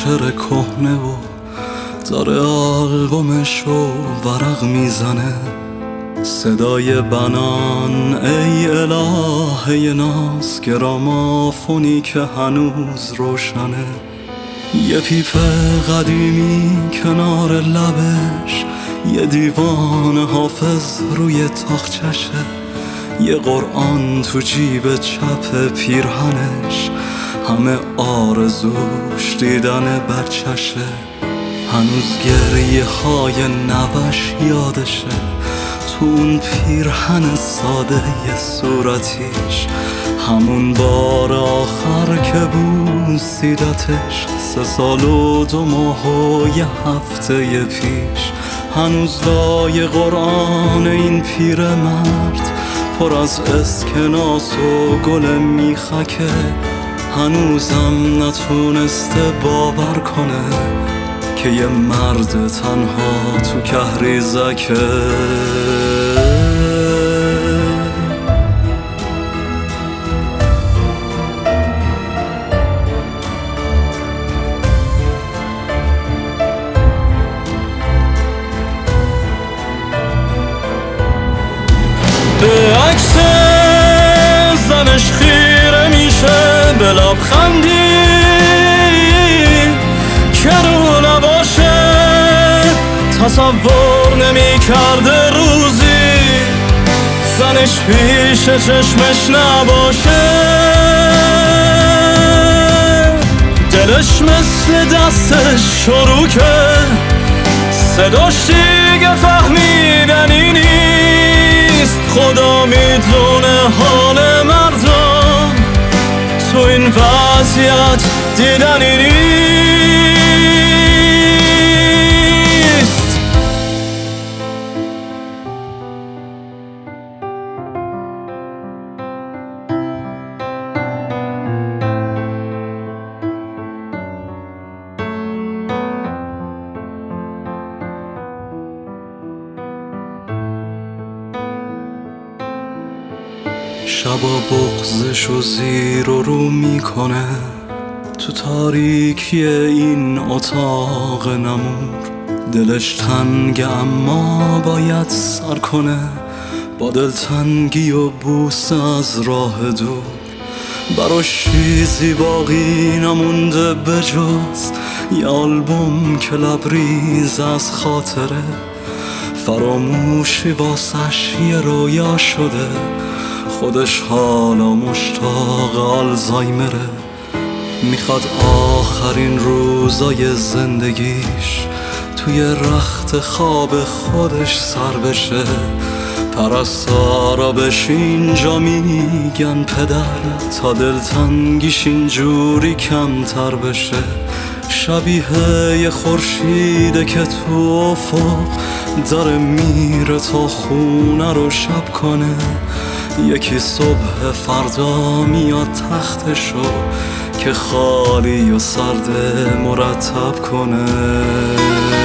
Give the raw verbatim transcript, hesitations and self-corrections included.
شعر کهنه و داره آلبومشو ورق میزنه. صدای بنان ای الهه ناز، گرامافونی که هنوز روشنه. یه پیپ قدیمی کنار لبش، یه دیوان حافظ روی تاقچشه، یه قرآن تو جیب چپ پیرهنش، همه آرزوش دیدن بچشه. هنوز گریه های نوش یادشه، تو اون پیرهن ساده ی صورتیش، همون بار آخر که بوسیدتش، سه سال و دو ماه و یه هفته ی پیش. هنوز لای قرآن این پیر مرد پر از اسکناس و گل میخکه، هنوزم نتونسته باور کنه که یه مرد تنها تو کهریزکه. به عکس زنش خیره میشه به لبخندی که رو نباشه، تصور نمی کرده روزی زنش پیش چشمش نباشه. دلش مثل دستش شروع که صداش دیگه فهمیدنی نیست. خدا میدونه حال مردم تو این وضعیت دیدنی نیست. شبا بغضش و زیر و رو میکنه تو تاریکی این اتاق نمور. دلش تنگه اما باید سر کنه، با دلتنگی و بوسه از راه دور. براش چیزی باقی نمونده بجز یه آلبوم که لبریز از خاطره. فراموشی واسش یه رویا شده، خودش حالا مشتاق آلزایمره. میخواد آخرین روزای زندگیش توی رخت خواب خودش سر بشه. پرستارا بهش اینجا میگن پدر تا دلتنگیش اینجوری کمتر بشه. شبیه یه خورشیده که تو افق داره میره تا خونه رو شب کنه. یکی صبح فردا میاد تختشو که خالی و سرد مرتب کنه.